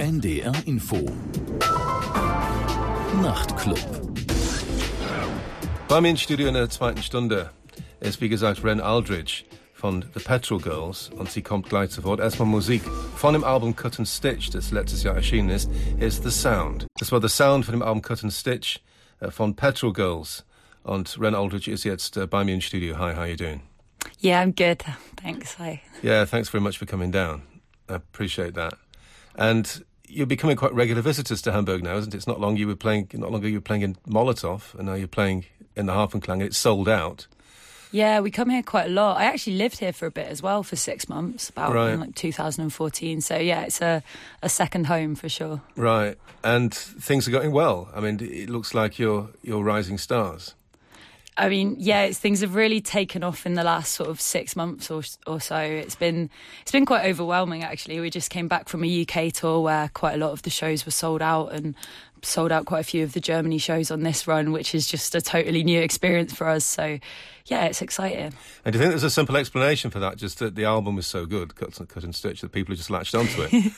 NDR Info Nachtclub. Bei mir im Studio in der zweiten Stunde ist, wie gesagt, Ren Aldridge von The Petrol Girls und sie kommt gleich sofort. Erstmal Musik von dem Album Cut and Stitch, das letztes Jahr erschienen ist. Hier ist The Sound. Das war The Sound von dem Album Cut and Stitch von Petrol Girls. Und Ren Aldridge ist jetzt bei mir im Studio. Hi, how are you doing? Yeah, I'm good. Thanks. Hi. Yeah, thanks very much for coming down. I appreciate that. And you're becoming quite regular visitors to Hamburg now, isn't it? It's not longer you were playing in Molotov, and now you're playing in the Hafenklang, and it's sold out. Yeah, we come here quite a lot. I actually lived here for a bit as well, for 6 months, in like 2014. So yeah, it's a second home for sure. Right, and things are going well. I mean, it looks like you're rising stars. I mean, yeah, things have really taken off in the last sort of 6 months or so. It's been quite overwhelming, actually. We just came back from a UK tour where quite a lot of the shows were sold out, and sold out quite a few of the Germany shows on this run, which is just a totally new experience for us. So, yeah, it's exciting. And do you think there's a simple explanation for that? Just that the album was so good, Cut and Stitch, that people have just latched onto it?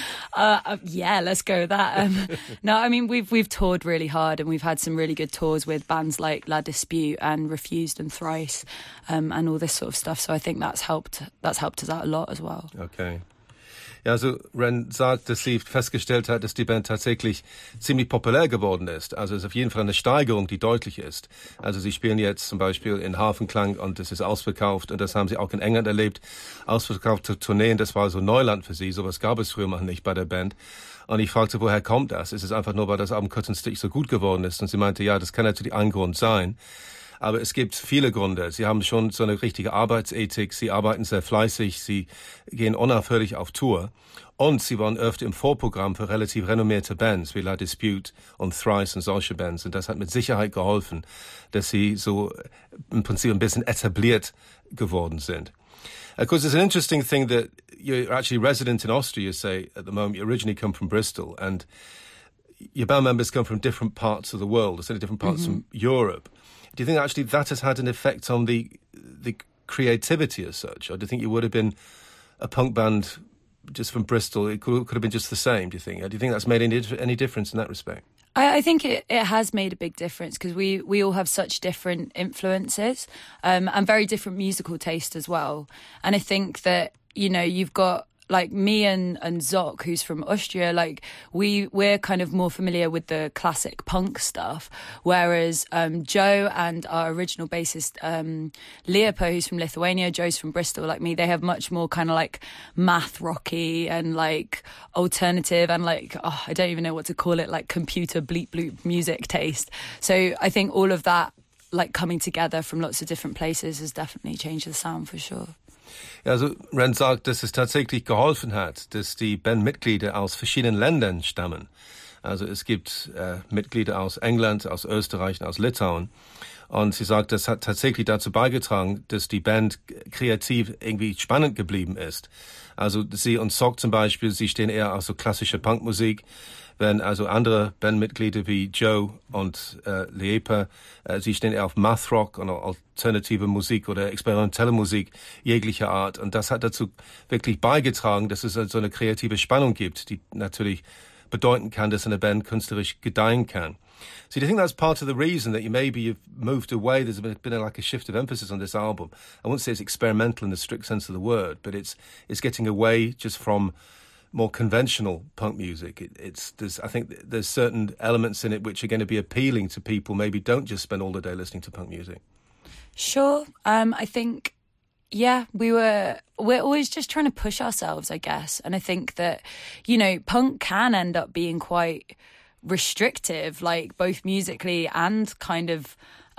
Yeah, let's go with that. No, I mean, we've toured really hard, and we've had some really good tours with bands like La Dispute and Refused and Thrice, and all this sort of stuff. So I think that's helped us out a lot as well. Okay. Ja, also Ren sagt, dass sie festgestellt hat, dass die Band tatsächlich ziemlich populär geworden ist. Also es ist auf jeden Fall eine Steigerung, die deutlich ist. Also sie spielen jetzt zum Beispiel in Hafenklang und es ist ausverkauft, und das haben sie auch in England erlebt. Ausverkaufte Tourneen, das war so Neuland für sie. Sowas gab es früher noch nicht bei der Band. Und ich fragte, woher kommt das? Ist es einfach nur, weil das Album Cut and Stitch so gut geworden ist? Und sie meinte, ja, das kann natürlich ein Grund sein. Aber es gibt viele Gründe. Sie haben schon so eine richtige Arbeitsethik. Sie arbeiten sehr fleißig. Sie gehen unaufhörlich auf Tour. Und sie waren öfter im Vorprogramm für relativ renommierte Bands wie La Dispute und Thrice und solche Bands. Und das hat mit Sicherheit geholfen, dass sie so im Prinzip ein bisschen etabliert geworden sind. Of course, it's an interesting thing that you're actually resident in Austria, you say, at the moment. You originally come from Bristol. And your band members come from different parts of the world, instead of different parts from Europe. Do you think actually that has had an effect on the creativity as such? Or do you think you would have been a punk band just from Bristol? It could have been just the same, do you think? Do you think that's made any difference in that respect? I think it has made a big difference, because we all have such different influences, and very different musical taste as well. And I think that, you know, you've got like me and Zoc, who's from Austria, like we're kind of more familiar with the classic punk stuff, whereas Joe and our original bassist Liepa, who's from Lithuania, Joe's from Bristol, like me, they have much more kind of like math rocky and like alternative and like, I don't even know what to call it, like computer bleep bloop music taste. So I think all of that, like coming together from lots of different places, has definitely changed the sound for sure. Ja, also Ren sagt, dass es tatsächlich geholfen hat, dass die Bandmitglieder aus verschiedenen Ländern stammen. Also es gibt Mitglieder aus England, aus Österreich und aus Litauen. Und sie sagt, das hat tatsächlich dazu beigetragen, dass die Band kreativ irgendwie spannend geblieben ist. Also sie und Zoc zum Beispiel, sie stehen eher auf so klassische Punkmusik, während also andere Bandmitglieder wie Joe und Liepa, sie stehen eher auf Mathrock und alternative Musik oder experimentelle Musik jeglicher Art. Und das hat dazu wirklich beigetragen, dass es so eine kreative Spannung gibt, die natürlich bedeuten kann, dass eine Band künstlerisch gedeihen kann. So do you think that's part of the reason that you've moved away? There's been like a shift of emphasis on this album. I won't say it's experimental in the strict sense of the word, but it's getting away just from more conventional punk music. I think there's certain elements in it which are going to be appealing to people maybe don't just spend all the day listening to punk music. Sure. I think, yeah, we're always just trying to push ourselves, I guess. And I think that, you know, punk can end up being quite restrictive, like both musically and kind of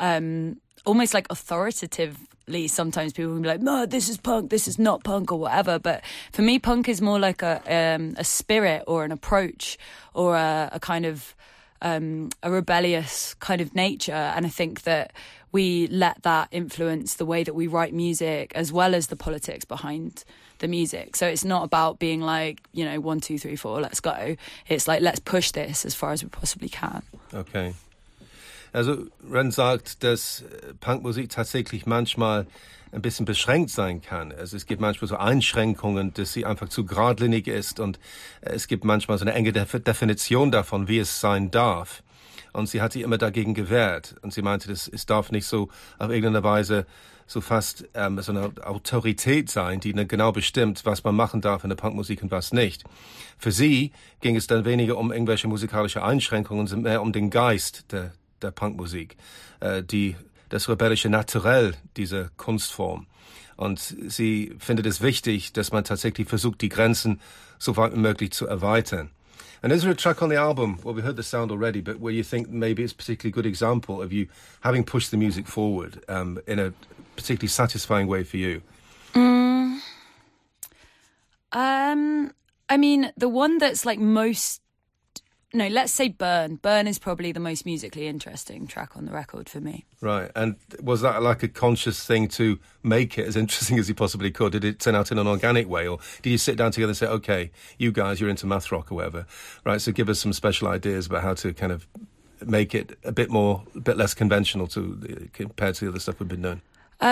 almost like authoritatively. Sometimes people will be like, no, this is punk, this is not punk, or whatever. But for me, punk is more like a spirit or an approach or a kind of a rebellious kind of nature. And I think that we let that influence the way that we write music, as well as the politics behind the music. So it's not about being like, you know, 1, 2, 3, 4, let's go. It's like, let's push this as far as we possibly can. Okay. Also Ren sagt, dass Punkmusik tatsächlich manchmal ein bisschen beschränkt sein kann. Also es gibt manchmal so Einschränkungen, dass sie einfach zu geradlinig ist und es gibt manchmal so eine enge Definition davon, wie es sein darf. Und sie hat sich immer dagegen gewehrt. Und sie meinte, es darf nicht so auf irgendeine Weise so fast so eine Autorität sein, die genau bestimmt, was man machen darf in der Punkmusik und was nicht. Für sie ging es dann weniger um irgendwelche musikalische Einschränkungen, sondern mehr um den Geist der Punkmusik, das rebellische Naturell dieser Kunstform. Und sie findet es wichtig, dass man tatsächlich versucht, die Grenzen so weit wie möglich zu erweitern. And is there a track on the album, well, we heard the sound already, but where you think maybe it's a particularly good example of you having pushed the music forward in a particularly satisfying way for you? I mean, the one that's like let's say Burn. Burn is probably the most musically interesting track on the record for me. Right. And was that like a conscious thing to make it as interesting as you possibly could? Did it turn out in an organic way? Or did you sit down together and say, okay, you guys, you're into math rock or whatever, right? So give us some special ideas about how to kind of make it a bit less conventional compared to the other stuff we've been doing.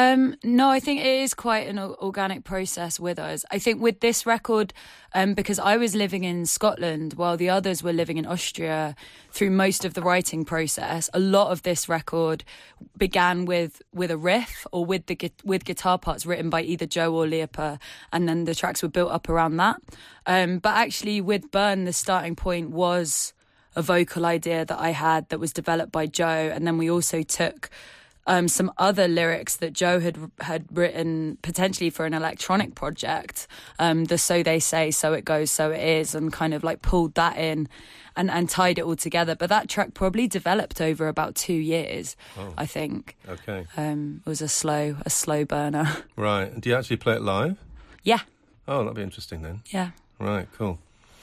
No, I think it is quite an organic process with us. I think with this record, because I was living in Scotland while the others were living in Austria through most of the writing process, a lot of this record began with a riff or with guitar parts written by either Joe or Liepa, and then the tracks were built up around that. But actually with Burn, the starting point was a vocal idea that I had that was developed by Joe, and then we also took some other lyrics that Joe had written potentially for an electronic project, the So They Say, So It Goes, So It Is, and kind of like pulled that in and tied it all together. But that track probably developed over about 2 years, I think. Okay. It was a slow burner. Right. Do you actually play it live? Yeah. Oh, that'll be interesting then. Yeah. Right, cool.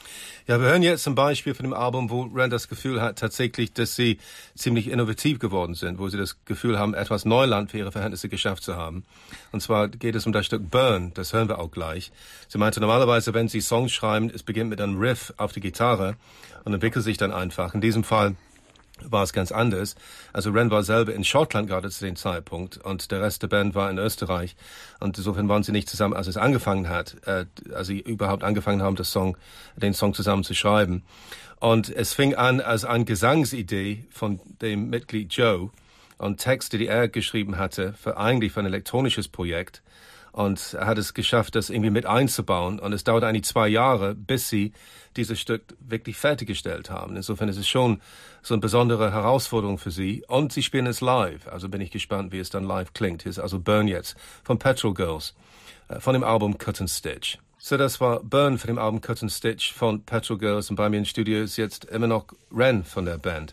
Ja, wir hören jetzt ein Beispiel von dem Album, wo Ren das Gefühl hat tatsächlich, dass sie ziemlich innovativ geworden sind, wo sie das Gefühl haben, etwas Neuland für ihre Verhältnisse geschafft zu haben. Und zwar geht es um das Stück Burn, das hören wir auch gleich. Sie meinte, normalerweise, wenn sie Songs schreiben, es beginnt mit einem Riff auf die Gitarre und entwickelt sich dann einfach. In diesem Fall war es ganz anders. Also Ren war selber in Schottland gerade zu dem Zeitpunkt und der Rest der Band war in Österreich. Und insofern waren sie nicht zusammen, als es angefangen hat, als sie überhaupt angefangen haben, den Song zusammen zu schreiben. Und es fing an als eine Gesangsidee von dem Mitglied Joe und Texte, die er geschrieben hatte, eigentlich für ein elektronisches Projekt. Und er hat es geschafft, das irgendwie mit einzubauen. Und es dauerte eigentlich 2 Jahre, bis sie dieses Stück wirklich fertiggestellt haben. Insofern ist es schon so eine besondere Herausforderung für sie. Und sie spielen es live. Also bin ich gespannt, wie es dann live klingt. Hier ist also Burn jetzt von Petrol Girls, von dem Album Cut and Stitch. So, das war Burn von dem Album Cut and Stitch von Petrol Girls. Und bei mir im Studio ist jetzt immer noch Ren von der Band.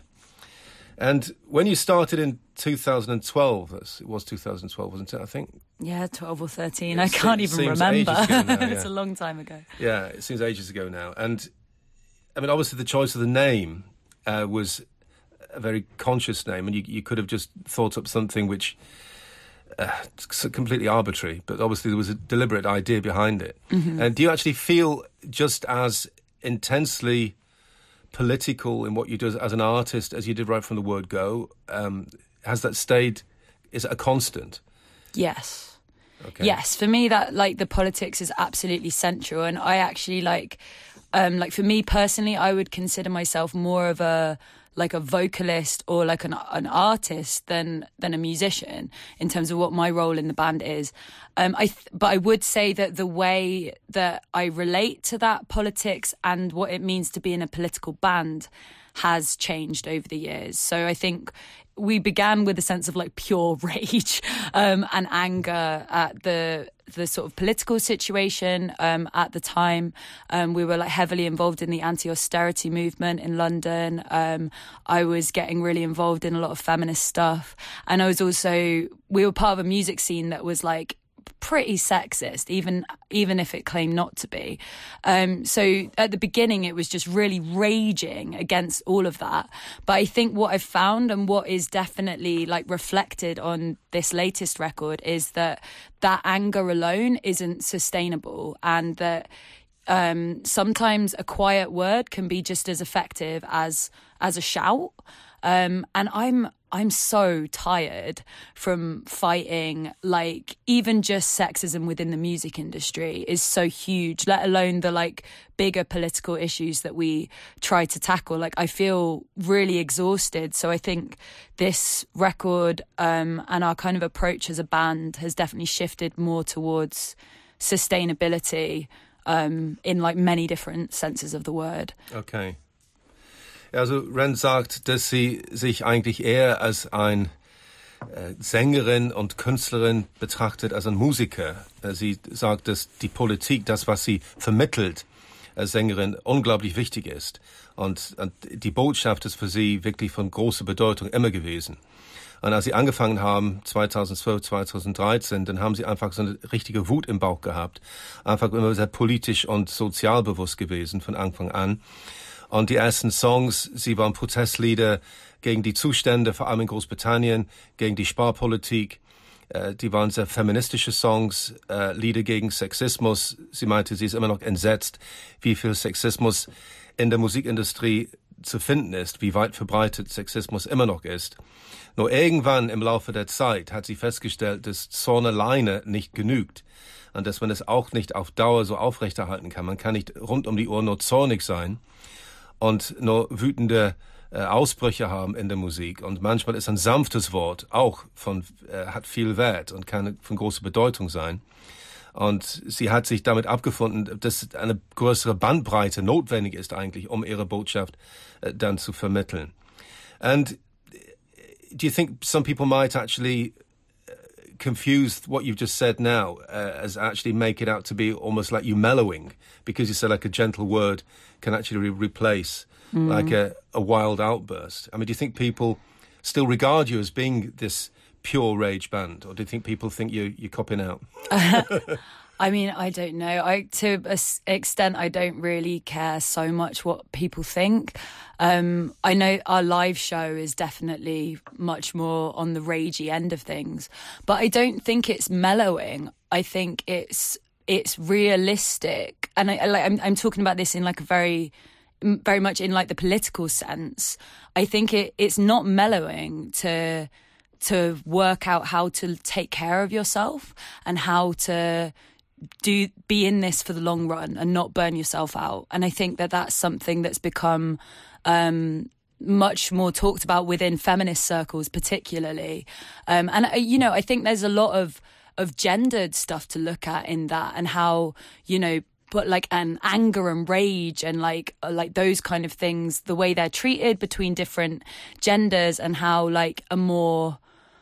And when you started in 2012, it was 2012, wasn't it, I think? Yeah, 12 or 13. I can't even remember. Now, yeah. It's a long time ago. Yeah, it seems ages ago now. And, I mean, obviously the choice of the name was a very conscious name, and you could have just thought up something which completely arbitrary, but obviously there was a deliberate idea behind it. Mm-hmm. And do you actually feel just as intensely political in what you do as an artist as you did right from the word go? Has that stayed, is it a constant? Yes. Okay. Yes, for me that like the politics is absolutely central, and I actually like for me personally, I would consider myself more of a vocalist or like an artist than a musician in terms of what my role in the band is. But I would say that the way that I relate to that politics and what it means to be in a political band has changed over the years. So I think we began with a sense of like pure rage and anger at the sort of political situation at the time. We were like heavily involved in the anti-austerity movement in London. I was getting really involved in a lot of feminist stuff, and we were part of a music scene that was like pretty sexist, even if it claimed not to be. So at the beginning, it was just really raging against all of that. But I think what I've found and what is definitely like reflected on this latest record is that anger alone isn't sustainable, and that sometimes a quiet word can be just as effective as a shout. And I'm so tired from fighting, like, even just sexism within the music industry is so huge, let alone the, like, bigger political issues that we try to tackle. Like, I feel really exhausted. So I think this record and our kind of approach as a band has definitely shifted more towards sustainability in, like, many different senses of the word. Okay. Also Ren sagt, dass sie sich eigentlich eher als ein Sängerin und Künstlerin betrachtet als ein Musiker. Sie sagt, dass die Politik, das, was sie vermittelt als Sängerin, unglaublich wichtig ist. Und die Botschaft ist für sie wirklich von großer Bedeutung immer gewesen. Und als sie angefangen haben, 2012, 2013, dann haben sie einfach so eine richtige Wut im Bauch gehabt. Einfach immer sehr politisch und sozialbewusst gewesen von Anfang an. Und die ersten Songs, sie waren Protestlieder gegen die Zustände, vor allem in Großbritannien, gegen die Sparpolitik. Die waren sehr feministische Songs, Lieder gegen Sexismus. Sie meinte, sie ist immer noch entsetzt, wie viel Sexismus in der Musikindustrie zu finden ist, wie weit verbreitet Sexismus immer noch ist. Nur irgendwann im Laufe der Zeit hat sie festgestellt, dass Zorn alleine nicht genügt und dass man es auch nicht auf Dauer so aufrechterhalten kann. Man kann nicht rund um die Uhr nur zornig sein und nur wütende Ausbrüche haben in der Musik. Und manchmal ist ein sanftes Wort auch hat viel Wert und kann von großer Bedeutung sein. Und sie hat sich damit abgefunden, dass eine größere Bandbreite notwendig ist eigentlich, um ihre Botschaft dann zu vermitteln. And do you think some people might actually confuse what you've just said now as actually make it out to be almost like you mellowing, because you said like a gentle word can actually replace like a wild outburst? I mean, do you think people still regard you as being this pure rage band, or do you think people think you're copping out? I mean, I don't know. To an extent, I don't really care so much what people think. I know our live show is definitely much more on the ragey end of things, but I don't think it's mellowing. I think it's realistic, and I'm talking about this in like a very much in like the political sense. I think it's not mellowing to work out how to take care of yourself and how to be in this for the long run and not burn yourself out. And I think that that's something that's become much more talked about within feminist circles particularly. And you know, I think there's a lot of gendered stuff to look at in that, and how, you know, but like an anger and rage and like those kind of things, the way they're treated between different genders, and how like a more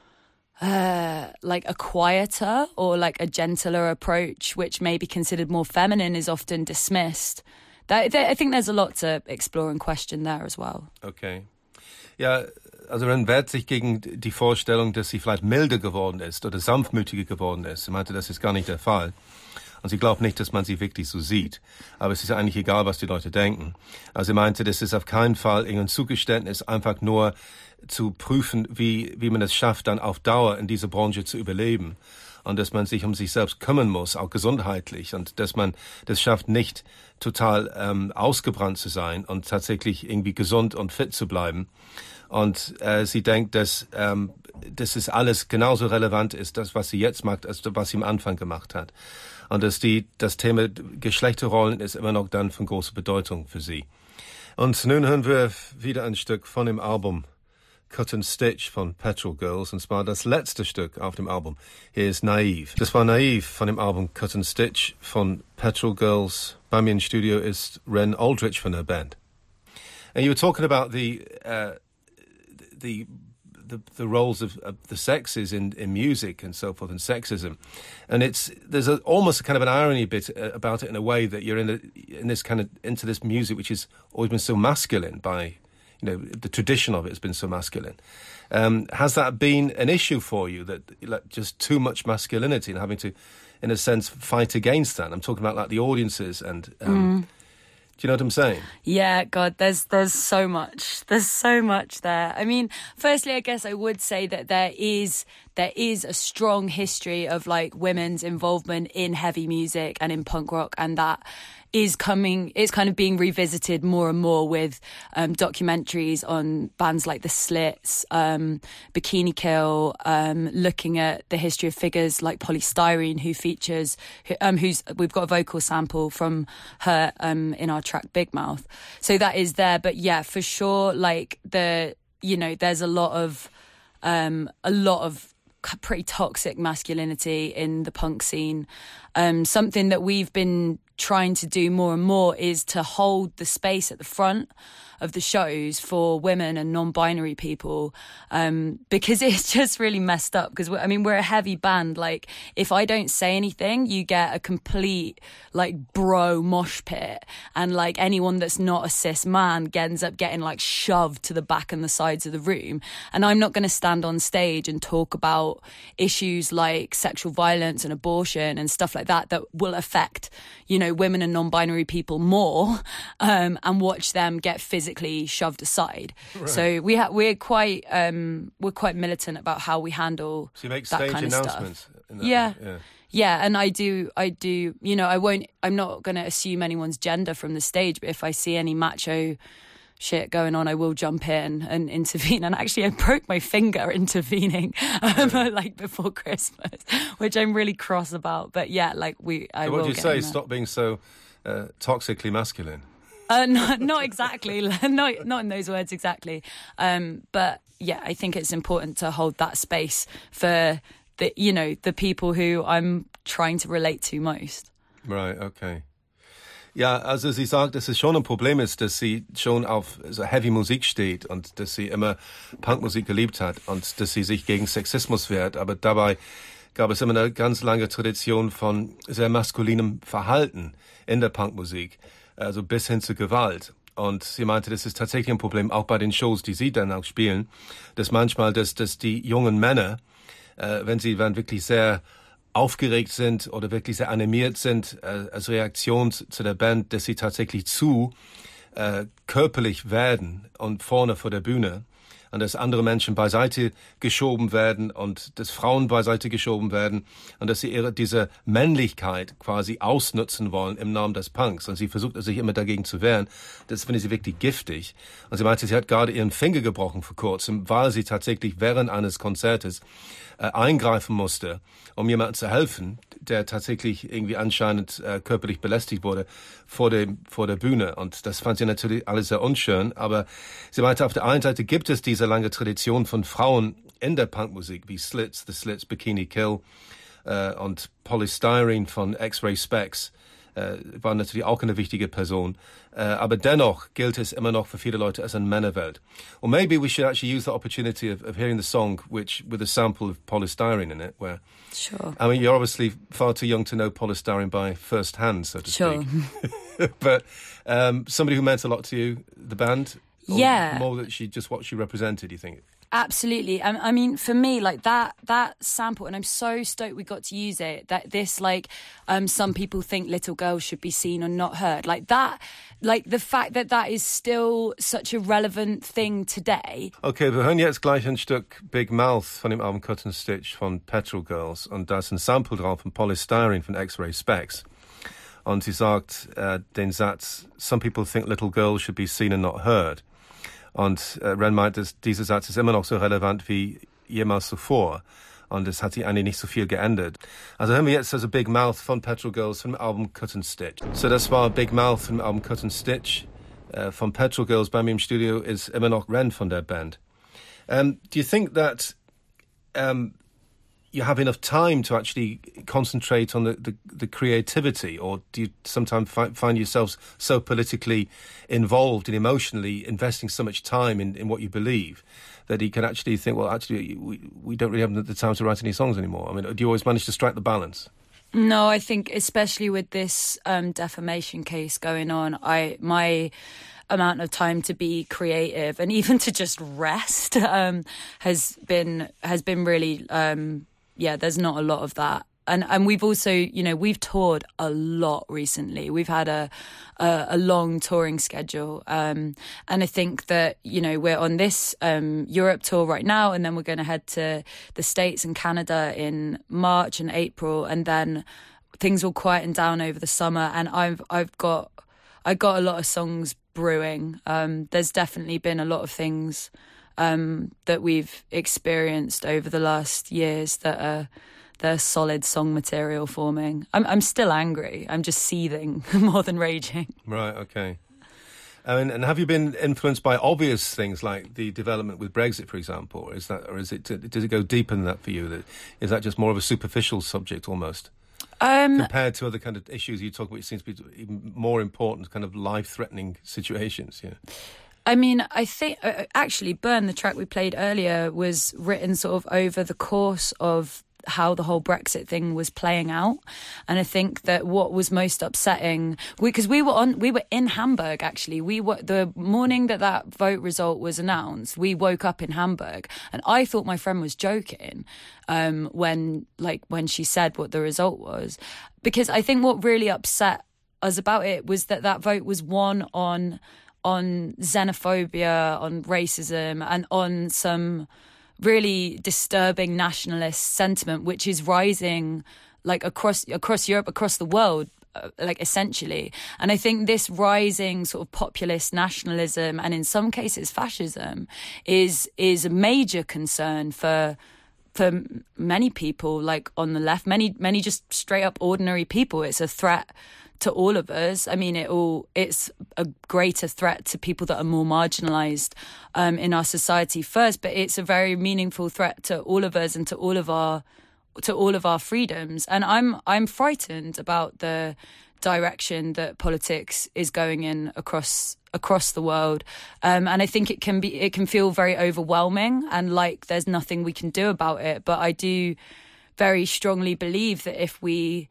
like a quieter or like a gentler approach, which may be considered more feminine, is often dismissed. I think there's a lot to explore and question there as well. Okay. Ja, also man wehrt sich gegen die Vorstellung, dass sie vielleicht milder geworden ist oder sanftmütiger geworden ist. Sie meinte, das ist gar nicht der Fall. Und sie glaubt nicht, dass man sie wirklich so sieht. Aber es ist eigentlich egal, was die Leute denken. Also sie meinte, das ist auf keinen Fall irgendein Zugeständnis, einfach nur zu prüfen, wie man es schafft, dann auf Dauer in dieser Branche zu überleben. Und dass man sich um sich selbst kümmern muss, auch gesundheitlich. Und dass man das schafft, nicht total ausgebrannt zu sein und tatsächlich irgendwie gesund und fit zu bleiben. Und sie denkt, dass es alles genauso relevant ist, das, was sie jetzt macht, als was sie am Anfang gemacht hat. Und dass das Thema Geschlechterrollen ist immer noch dann von großer Bedeutung für sie. Und nun hören wir wieder ein Stück von dem Album Cut and Stitch von Petrol Girls, und zwar das letzte Stück auf dem Album. Hier ist Naive. Das war Naive von dem Album Cut and Stitch von Petrol Girls. Bei mir im Studio ist Ren Aldrich von der Band. And you were talking about the roles of the sexes in music and so forth, and sexism, and there's almost a kind of an irony bit about it, in a way that you're into this music which has always been so masculine. By, you know, the tradition of it has been so masculine. Has that been an issue for you, that like just too much masculinity and having to, in a sense, fight against that? I'm talking about like the audiences and. Do you know what I'm saying? Yeah, God, there's so much. There's so much there. I mean, firstly, I guess I would say that there is a strong history of like women's involvement in heavy music and in punk rock, and that is coming, it's kind of being revisited more and more with documentaries on bands like the Slits, Bikini Kill, looking at the history of figures like Polystyrene, we've got a vocal sample from her in our track Big Mouth. So that is there, but yeah, for sure, like there's a lot of pretty toxic masculinity in the punk scene. Something that we've been trying to do more and more is to hold the space at the front of the shows for women and non-binary people, because it's just really messed up. Because we're a heavy band. Like, if I don't say anything, you get a complete like bro mosh pit, and like anyone that's not a cis man ends up getting like shoved to the back and the sides of the room. And I'm not going to stand on stage and talk about issues like sexual violence and abortion and stuff like that will affect, women and non-binary people more, and watch them get physically shoved aside. Right. So we're quite militant about how we handle so you make that stage kind of announcements stuff. in that Yeah, and I do, I'm not going to assume anyone's gender from the stage, but if I see any macho shit going on, I will jump in and intervene. And actually, I broke my finger intervening like before Christmas, which I'm really cross about. But yeah, like so what do you say? Stop being so toxically masculine. Not exactly, not in those words exactly. But yeah, I think it's important to hold that space for the people who I'm trying to relate to most. Right. Okay. Ja, also sie sagt, dass es schon ein Problem ist, dass sie schon auf so Heavy Musik steht und dass sie immer Punkmusik geliebt hat und dass sie sich gegen Sexismus wehrt. Aber dabei gab es immer eine ganz lange Tradition von sehr maskulinem Verhalten in der Punkmusik, also bis hin zu Gewalt. Und sie meinte, das ist tatsächlich ein Problem, auch bei den Shows, die sie dann auch spielen, dass manchmal, dass die jungen Männer, wenn sie dann wirklich sehr aufgeregt sind oder wirklich sehr animiert sind, als Reaktion zu der Band, dass sie tatsächlich zu körperlich werden und vorne vor der Bühne und dass andere Menschen beiseite geschoben werden und dass Frauen beiseite geschoben werden und dass sie diese Männlichkeit quasi ausnutzen wollen im Namen des Punks. Und sie versucht sich immer dagegen zu wehren. Das finde ich wirklich giftig. Und sie meinte, sie hat gerade ihren Finger gebrochen vor kurzem, weil sie tatsächlich während eines Konzertes eingreifen musste, um jemandem zu helfen, der tatsächlich irgendwie anscheinend körperlich belästigt wurde vor der Bühne. Und das fand sie natürlich alles sehr unschön. Aber sie meinte, auf der einen Seite gibt es diese lange Tradition von Frauen in der Punkmusik, wie Slits, The Slits, Bikini Kill und Polystyrene von X-Ray Spex. War natürlich auch eine wichtige Person. Aber dennoch gilt es immer noch für viele Leute als eine Männerwelt. Or maybe we should actually use the opportunity of hearing the song with a sample of polystyrene in it, where... Sure. I mean, you're obviously far too young to know polystyrene by first hand, so to speak. But somebody who meant a lot to you, the band? Yeah. More that what she represented, you think? Absolutely. I mean, for me, like that sample, and I'm so stoked we got to use it, that this, like, some people think little girls should be seen or not heard. Like that, like the fact that is still such a relevant thing today. Okay, wir hören jetzt gleich ein Stück Big Mouth von dem Album Cut and Stitch von Petrol Girls und da ist ein Sample drauf von Polystyrene von X-Ray Spex. Und sie sagt den Satz, some people think little girls should be seen and not heard. Und Ren meint, dass dieser Satz ist immer noch so relevant wie jemals zuvor. Und es hat sich eigentlich nicht so viel geändert. Also hören wir jetzt also Big Mouth von Petrol Girls vom Album Cut and Stitch. So das war Big Mouth vom Album Cut and Stitch von Petrol Girls. Bei mir im Studio ist immer noch Ren von der Band. Do you think that you have enough time to actually concentrate on the creativity, or do you sometimes find yourselves so politically involved and emotionally investing so much time in what you believe that you can actually think, well, actually, we don't really have the time to write any songs anymore? I mean, do you always manage to strike the balance? No, I think especially with this defamation case going on, my amount of time to be creative and even to just rest has been really there's not a lot of that. And we've also, we've toured a lot recently. We've had a long touring schedule. And I think that, we're on this Europe tour right now, and then we're going to head to the States and Canada in March and April. And then things will quieten down over the summer, and I got a lot of songs brewing. There's definitely been a lot of things that we've experienced over the last years that are solid song material forming. I'm still angry. I'm just seething more than raging. Right. Okay. And have you been influenced by obvious things like the development with Brexit, for example, or does it go deeper than that for you? Is that just more of a superficial subject almost? Compared to other kind of issues you talk about, it seems to be even more important, kind of life-threatening situations. Yeah. I mean, I think actually, Burn, the track we played earlier, was written sort of over the course of how the whole Brexit thing was playing out, and I think that what was most upsetting, because we were in Hamburg actually. We were the morning that vote result was announced. We woke up in Hamburg, and I thought my friend was joking when she said what the result was, because I think what really upset us about it was that vote was won on xenophobia, on racism, and on some really disturbing nationalist sentiment, which is rising like across Europe, across the world, like essentially. And I think this rising sort of populist nationalism, and in some cases fascism, is a major concern for many people, like on the left, many just straight up ordinary people. It's a threat to all of us. I mean, it's a greater threat to people that are more marginalised in our society first, but it's a very meaningful threat to all of us and to all of our freedoms. And I'm frightened about the direction that politics is going in across the world, and I think it can feel very overwhelming and like there's nothing we can do about it. But I do very strongly believe that if we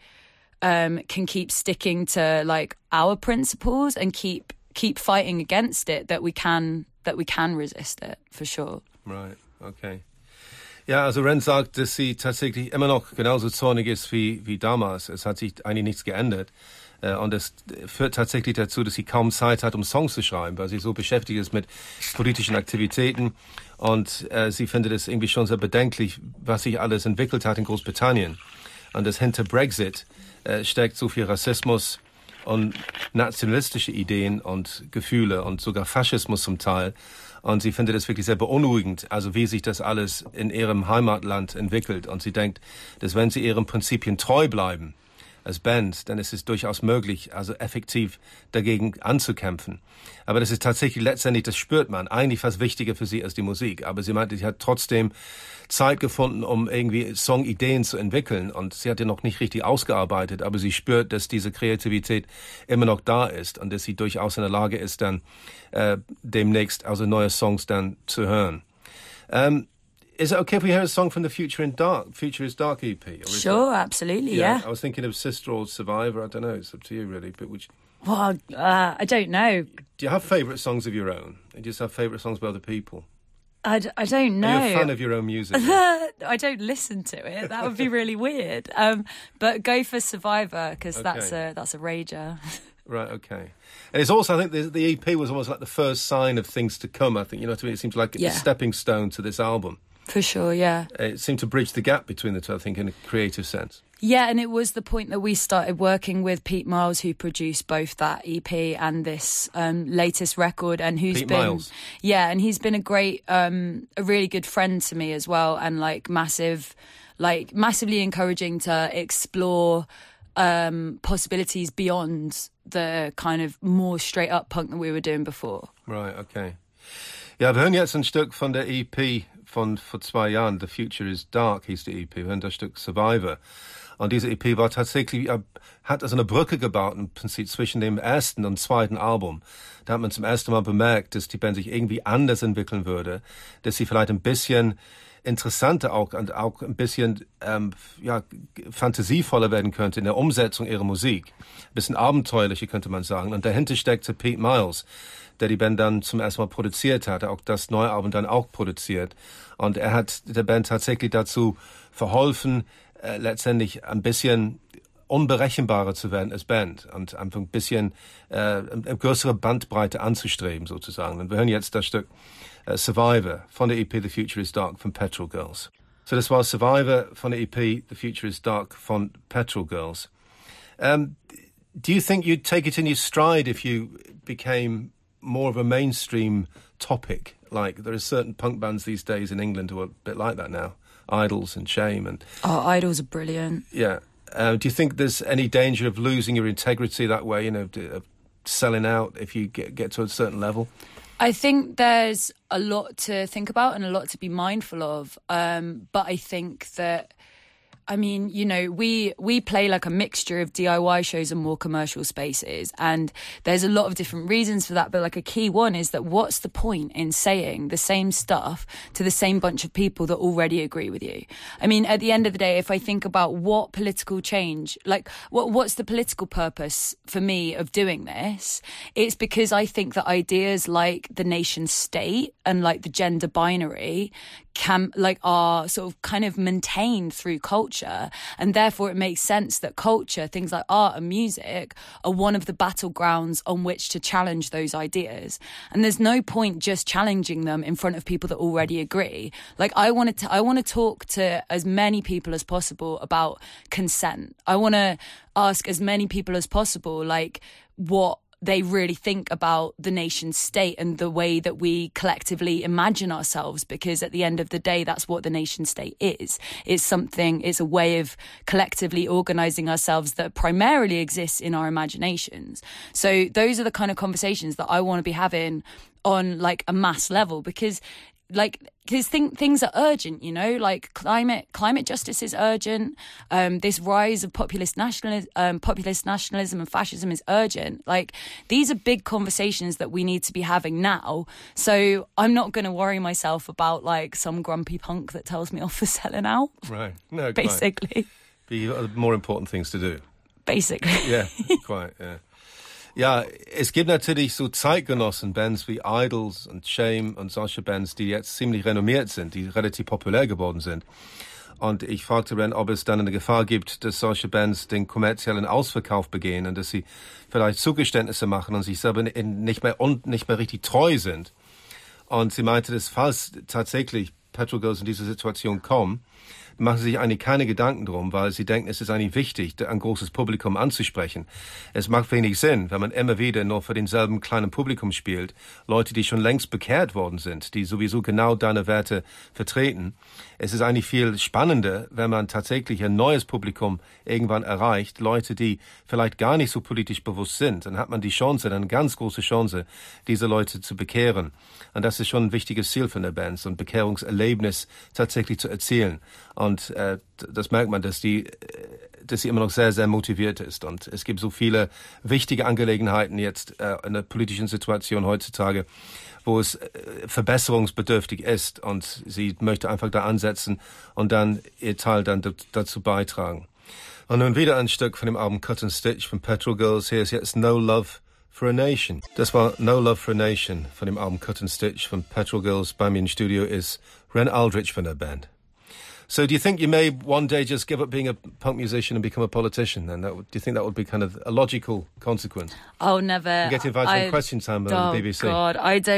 can keep sticking to like our principles and keep fighting against it, that we can resist it, for sure. Right, okay. Ja, also Ren sagt, dass sie tatsächlich immer noch genauso zornig ist wie damals. Es hat sich eigentlich nichts geändert. Und das führt tatsächlich dazu, dass sie kaum Zeit hat, um Songs zu schreiben, weil sie so beschäftigt ist mit politischen Aktivitäten. Und sie findet es irgendwie schon sehr bedenklich, was sich alles entwickelt hat in Großbritannien. Und das hinter Brexit steckt so viel Rassismus und nationalistische Ideen und Gefühle und sogar Faschismus zum Teil. Und sie findet es wirklich sehr beunruhigend, also wie sich das alles in ihrem Heimatland entwickelt. Und sie denkt, dass wenn sie ihren Prinzipien treu bleiben als Band, dann ist es durchaus möglich, also effektiv dagegen anzukämpfen. Aber das ist tatsächlich letztendlich, das spürt man, eigentlich fast wichtiger für sie als die Musik. Aber sie meinte, sie hat trotzdem Zeit gefunden, um irgendwie Songideen zu entwickeln. Und sie hat ja noch nicht richtig ausgearbeitet, aber sie spürt, dass diese Kreativität immer noch da ist und dass sie durchaus in der Lage ist, dann demnächst also neue Songs dann zu hören. Is it okay if we hear a song from the Future is Dark EP? Sure, absolutely, yeah. I was thinking of Sister or Survivor. I don't know. It's up to you, really. But Well, I don't know. Do you have favourite songs of your own? Do you just have favourite songs by other people? I don't know. Are you a fan of your own music? I don't listen to it. That would be really weird. But go for Survivor, because that's a rager. Right, okay. And it's also, I think the EP was almost like the first sign of things to come, I think. You know what I mean? It seems like a stepping stone to this album. For sure, yeah. It seemed to bridge the gap between the two, I think, in a creative sense. Yeah, and it was the point that we started working with Pete Miles, who produced both that EP and this latest record, and who's Miles. Yeah, and he's been a really good friend to me as well, and massively encouraging to explore possibilities beyond the kind of more straight up punk that we were doing before. Right, okay. Ja, wir hören jetzt ein Stück von der EP von vor 2 Jahren. The Future is Dark hieß die EP. Wir hören das Stück Survivor. Und diese EP war tatsächlich, hat also eine Brücke gebaut im Prinzip zwischen dem ersten und zweiten Album. Da hat man zum ersten Mal bemerkt, dass die Band sich irgendwie anders entwickeln würde, dass sie vielleicht ein bisschen interessanter auch ein bisschen fantasievoller werden könnte in der Umsetzung ihrer Musik. Ein bisschen abenteuerlicher, könnte man sagen. Und dahinter steckte Pete Miles, der die Band dann zum ersten Mal produziert hat, auch das neue Album dann auch produziert. Und er hat der Band tatsächlich dazu verholfen, letztendlich ein bisschen unberechenbarer zu werden als Band und einfach ein bisschen eine größere Bandbreite anzustreben sozusagen. Und wir hören jetzt das Stück Survivor von der EP The Future is Dark von Petrol Girls. So das war Survivor von der EP The Future is Dark von Petrol Girls. Do you think you'd take it in your stride if you became more of a mainstream topic? Like, there are certain punk bands these days in England who are a bit like that now. Idols and Shame. And Idols are brilliant. Yeah. Do you think there's any danger of losing your integrity that way, of selling out if you get to a certain level? I think there's a lot to think about and a lot to be mindful of. But I think that, we play like a mixture of DIY shows and more commercial spaces, and there's a lot of different reasons for that, but like a key one is that what's the point in saying the same stuff to the same bunch of people that already agree with you? I mean, at the end of the day, if I think about what political change, like what's the political purpose for me of doing this, it's because I think that ideas like the nation state and like the gender binary are sort of kind of maintained through culture, and therefore it makes sense that culture, things like art and music, are one of the battlegrounds on which to challenge those ideas. And there's no point just challenging them in front of people that already agree. Like, I want to talk to as many people as possible about consent. I want to ask as many people as possible, like, what they really think about the nation state and the way that we collectively imagine ourselves, because at the end of the day, that's what the nation state is. It's a way of collectively organising ourselves that primarily exists in our imaginations. So those are the kind of conversations that I want to be having on like a mass level, because things are urgent, like climate justice is urgent. This rise of populist nationalism and fascism is urgent. Like, these are big conversations that we need to be having now. So I'm not going to worry myself about like some grumpy punk that tells me off for selling out. Right. No, basically. But you've got more important things to do. Basically. Yeah, quite, yeah. Ja, es gibt natürlich so Zeitgenossen-Bands wie Idols und Shame und solche Bands, die jetzt ziemlich renommiert sind, die relativ populär geworden sind. Und ich fragte Ren, ob es dann eine Gefahr gibt, dass solche Bands den kommerziellen Ausverkauf begehen und dass sie vielleicht Zugeständnisse machen und sich selber nicht mehr richtig treu sind. Und sie meinte, dass falls tatsächlich Petrol Girls in diese Situation kommen, machen sie sich eigentlich keine Gedanken drum, weil sie denken, es ist eigentlich wichtig, ein großes Publikum anzusprechen. Es macht wenig Sinn, wenn man immer wieder nur für denselben kleinen Publikum spielt, Leute, die schon längst bekehrt worden sind, die sowieso genau deine Werte vertreten. Es ist eigentlich viel spannender, wenn man tatsächlich ein neues Publikum irgendwann erreicht, Leute, die vielleicht gar nicht so politisch bewusst sind. Dann hat man die Chance, eine ganz große Chance, diese Leute zu bekehren. Und das ist schon ein wichtiges Ziel von der Band, so ein Bekehrungserlebnis tatsächlich zu erzielen. Und das merkt man, dass sie immer noch sehr, sehr motiviert ist. Und es gibt so viele wichtige Angelegenheiten jetzt in der politischen Situation heutzutage, wo es verbesserungsbedürftig ist. Und sie möchte einfach da ansetzen und dann ihr Teil dann dazu beitragen. Und nun wieder ein Stück von dem Album Cut and Stitch von Petrol Girls. Hier ist jetzt No Love for a Nation. Das war No Love for a Nation von dem Album Cut and Stitch von Petrol Girls. Bei mir im Studio ist Ren Aldrich von der Band. So do you think you may one day just give up being a punk musician and become a politician? And do you think that would be kind of a logical consequence? Oh, never. You get invited on Question Time on the BBC. Oh, God.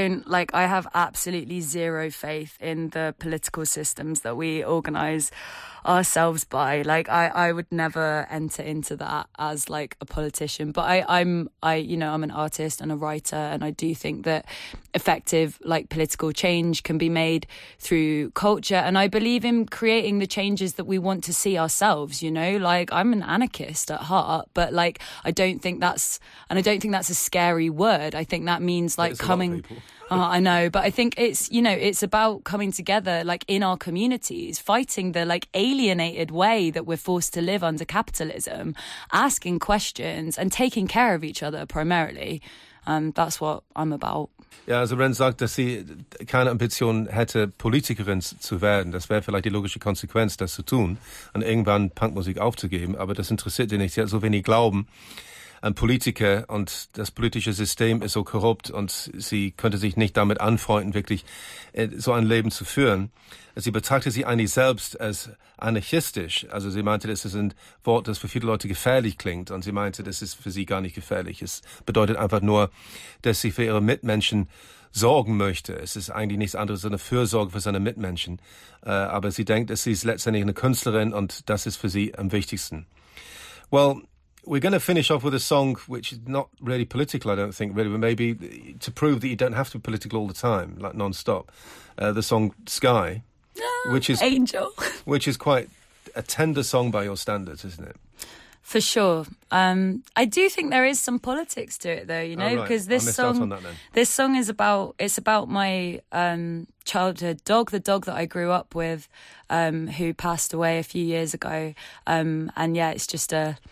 I have absolutely zero faith in the political systems that we organise ourselves by. Like, I would never enter into that as like a politician. But I'm an artist and a writer, and I do think that effective like political change can be made through culture, and I believe in creating the changes that we want to see ourselves. Like, I'm an anarchist at heart, but like I don't think that's a scary word. I think that means like coming. I know, but I think it's about coming together like in our communities, fighting the like alienated way that we're forced to live under capitalism, asking questions and taking care of each other primarily. That's what I'm about. Ja, also Ren sagt, dass sie keine Ambition hätte, Politikerin zu werden. Das wäre vielleicht die logische Konsequenz, das zu tun und irgendwann Punkmusik aufzugeben. Aber das interessiert sie nicht. Sie hat so wenig Glauben an Politiker und das politische System ist so korrupt und sie könnte sich nicht damit anfreunden, wirklich so ein Leben zu führen. Sie betrachtet sich eigentlich selbst als anarchistisch. Also sie meinte, das ist ein Wort, das für viele Leute gefährlich klingt, und sie meinte, das ist für sie gar nicht gefährlich. Es bedeutet einfach nur, dass sie für ihre Mitmenschen sorgen möchte. Es ist eigentlich nichts anderes als eine Fürsorge für seine Mitmenschen. Aber sie denkt, sie ist letztendlich eine Künstlerin und das ist für sie am wichtigsten. Well, we're going to finish off with a song which is not really political, I don't think, really, but maybe to prove that you don't have to be political all the time, like non-stop. The song Sky, which is Angel, which is quite a tender song by your standards, isn't it? For sure. I do think there is some politics to it, though, you know, because this song is about my childhood dog, the dog that I grew up with, who passed away a few years ago. And yeah, it's just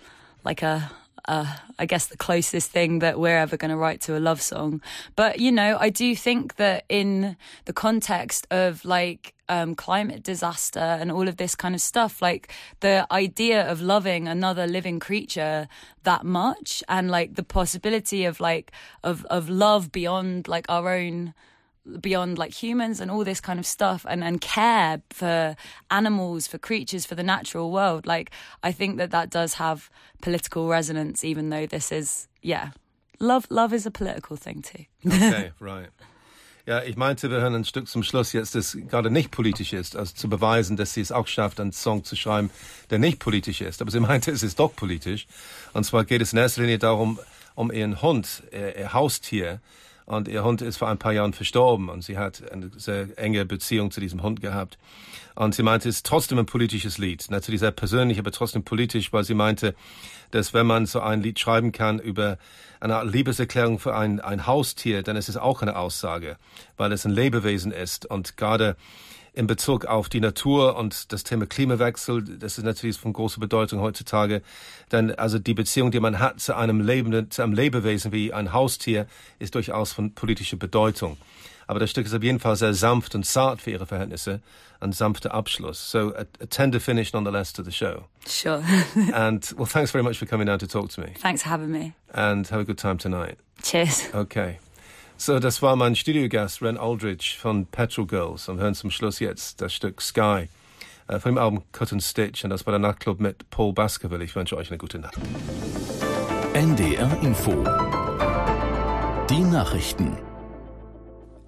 I guess the closest thing that we're ever going to write to a love song. But, you know, I do think that in the context of like climate disaster and all of this kind of stuff, like the idea of loving another living creature that much and like the possibility of like of love beyond like our own, beyond like humans and all this kind of stuff and care for animals, for creatures, for the natural world. Like, I think that does have political resonance, even though this is, love is a political thing too. Okay, right. Ja, ich meinte, wir hören ein Stück zum Schluss jetzt, das gerade nicht politisch ist, also zu beweisen, dass sie es auch schafft, einen Song zu schreiben, der nicht politisch ist. Aber sie meinte, es ist doch politisch. Und zwar geht es in erster Linie darum, um ihren Hund, ihr Haustier. Und ihr Hund ist vor ein paar Jahren verstorben und sie hat eine sehr enge Beziehung zu diesem Hund gehabt. Und sie meinte, es ist trotzdem ein politisches Lied. Natürlich sehr persönlich, aber trotzdem politisch, weil sie meinte, dass wenn man so ein Lied schreiben kann über eine Art Liebeserklärung für ein Haustier, dann ist es auch eine Aussage, weil es ein Lebewesen ist. Und gerade in Bezug auf die Natur und das Thema Klimawechsel, das ist natürlich von großer Bedeutung heutzutage. Denn also die Beziehung, die man hat zu einem Lebewesen wie ein Haustier, ist durchaus von politischer Bedeutung. Aber das Stück ist auf jeden Fall sehr sanft und zart für ihre Verhältnisse. Ein sanfter Abschluss. So a tender finish nonetheless to the show. Sure. And well, thanks very much for coming down to talk to me. Thanks for having me. And have a good time tonight. Cheers. Okay. So, das war mein Studiogast Ren Aldridge von Petrol Girls und wir hören zum Schluss jetzt das Stück Sky von dem Album Cut and Stitch und das war der Nachtclub mit Paul Baskerville. Ich wünsche euch eine gute Nacht. NDR Info. Die Nachrichten.